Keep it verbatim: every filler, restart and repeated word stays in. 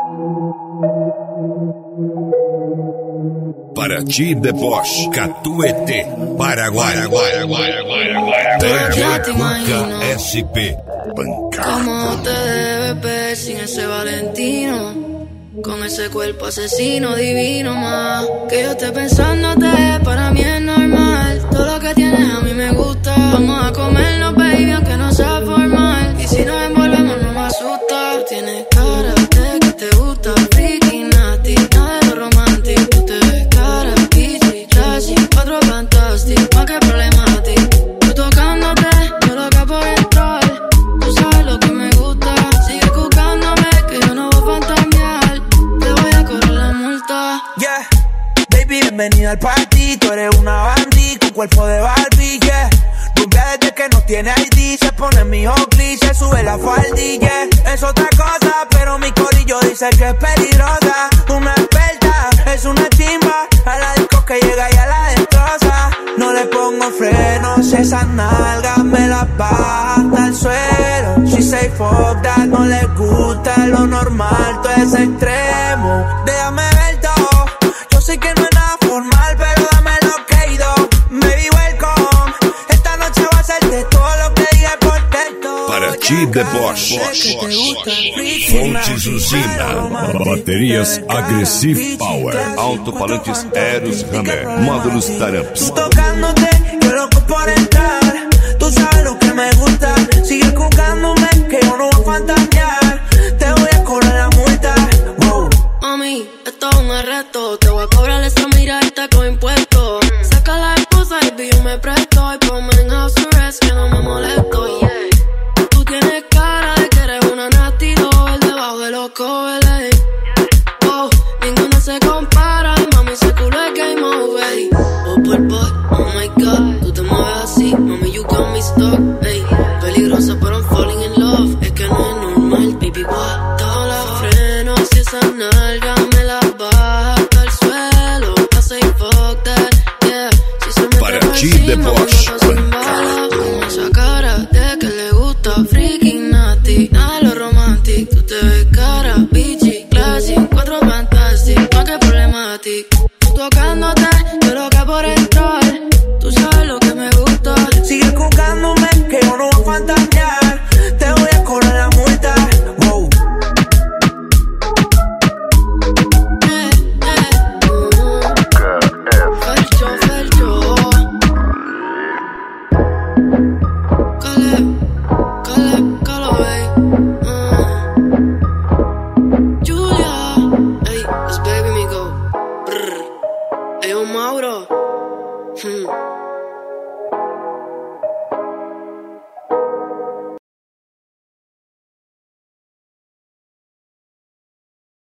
Paraty de Bosch, Catuete, Paraguay, Cuca S P, Bancada. ¿Cómo te debes ver sin ese Valentino? Con ese cuerpo asesino divino más. Que yo esté pensándote, para mí es normal. Todo lo que tienes a mí me gusta. Vamos a comernos, baby, aunque no sea formal. Y si nos envolvemos no me asusta. Tú tienes cara de que te gusta, freaky, nasty, nada de lo romántico. Tú te ves cara, bitchy, trashy, cuatro fantastic, más que problemático. Tú tocándote, yo loca por entrar. Tú sabes lo que me gusta. Sigue buscándome, que yo no voy a fantamear. Te voy a correr la multa. Yeah, baby, bienvenida al party. Tú eres una bandit con cuerpo de Barbie, yeah. Rubia desde que no tiene I D. Se pone mi Oakley, se sube la faldilla. Es otra cosa, pero mi corillo dice que es peligrosa. Una experta, es una chimba. A la disco que llega y a la destroza. No le pongo frenos, esas nalgas me las baja hasta el suelo. She say fuck that, no le gusta lo normal, todo es extremo. Déjame ver todo, yo sé que no es nada formal, pero dame lo que he ido. Baby, welcome, esta noche va a ser de todo lo que diga por texto. Paraty de Bosch, Fontes Usina, baterias Aggressive Power, alto-falantes Eros Hammer, módulos Taramps. Tocándote, yo loco por entrar. Tú sabes lo que me gusta. Sigue buscándome, que yo no voy a fantasear. Te voy a cobrar la multa. Wow. Mami, esto es un arresto. Te voy a cobrar esa miradita con impuestos. Saca la esposa y yo me presto. Y ponme en house arrest que no me molesto. Yeah. Tú tienes cara de que eres una nasty doll debajo de los covers. Oh, ninguno se compara. Mami, ese culo es game over. Oh, por por, oh my god. Tú te mueves así, mami, you got me stuck. Ey, peligrosa, pero I'm falling in love. Es que no es normal, baby, what? Todos los frenos y esa nalga me la baja hasta el suelo. I say fuck that, yeah. Si se me Paraty de Bosch, Bancada. con esa cara de que le gusta, freaking nasty, nada de lo romantic. Tú te ves cara, bitchy, classy, cuatro fantastic, más que problematic. Tú tocándote, yo loca por entrar. Tú sabes lo que me gusta. Sigue buscándome, que yo no voy a fantasear. Te voy a cobrar la multa. Wow. Eh, eh, uh, Felcho, Felcho. Caleb, Caleb, Caleb, uh. Julia, ey, it's baby me go. Brr. Ey, un Mauro. Hmm.